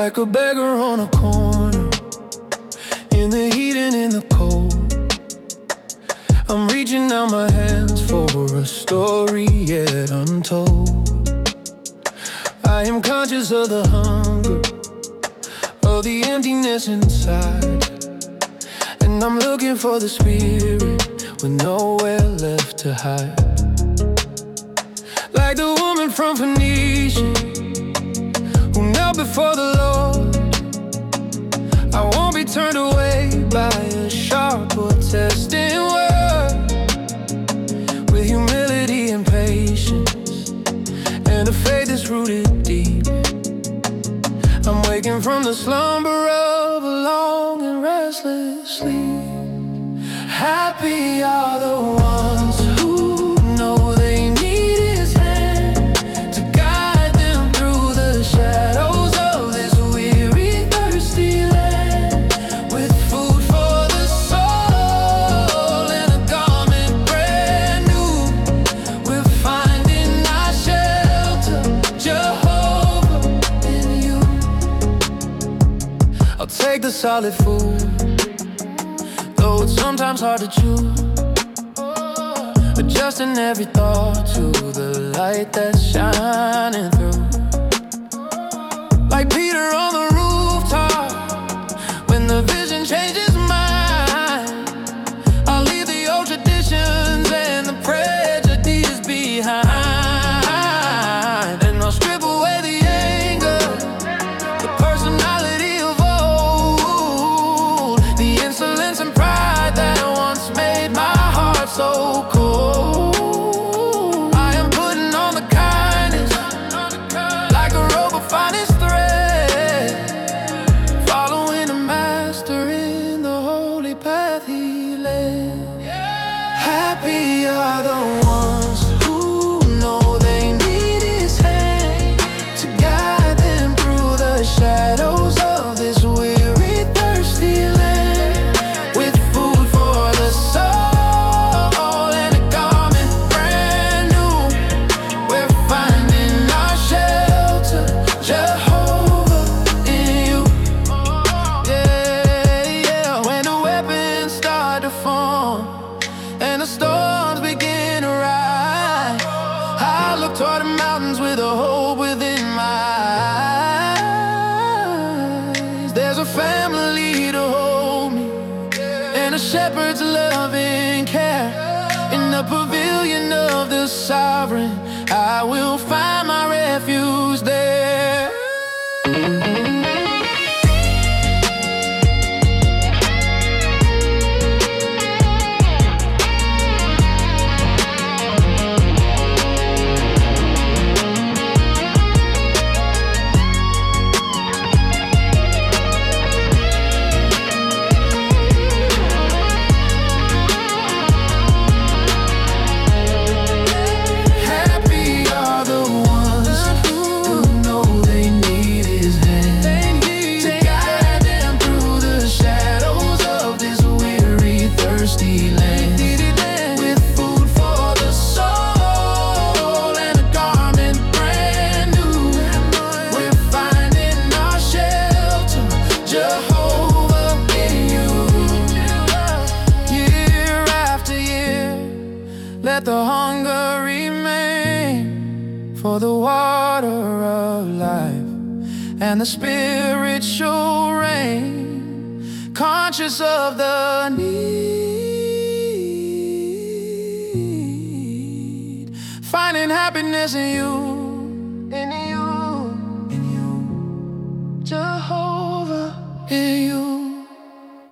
like a beggar on a corner, in the heat and in the cold. I'm reaching out my hands for a story yet untold. I am conscious of the hunger, of the emptiness inside, and I'm looking for the spirit with nowhere left to hide. Like the woman from Phoenicia who knelt before the Lord, I won't be turned away by a sharp or testing word. With humility and patience and a faith that's rooted deep, I'm waking from the slumber of a long and restless sleep. Happy are the ones who know they need His hand to guide them through the shadows of this weary, thirsty land. With food for the soul and a garment brand new, we're finding our shelter, Jehovah, in You. I'll take the solid food, though it's sometimes hard to chew, adjusting every thought to the light that's shining through. Like Peter on the rooftop, when the vision changes mind, I'll leave the old traditions and the prejudice behind, and I'll strip away the anger, the personality of old, the insolence and pride that once made my heart so cold. I am putting on the kindness like a robe of finest thread, following the Master in the holy path He led. Happy are the ones who know they need His hand to guide them through the shadows of this weary, thirsty land. With food for the soul and a garment brand new, we're finding our shelter, Jehovah, in You. Yeah, yeah. When the weapons start to form and the storms begin to rise, I look toward the mountains with a hope within my eyes. There's a family to hold me and a shepherd's loving care. In the pavilion of the sovereign, I will find my refuge there. Happy are the ones who know they need His hand to guide them through the shadows of this weary, thirsty land. With food for the soul and a garment brand new, we're finding our shelter, Jehovah, in You. Year after year, let the hunger remain for the water of life and the spiritual rain, conscious of the need, finding happiness in You, in You, in You, Jehovah, in You.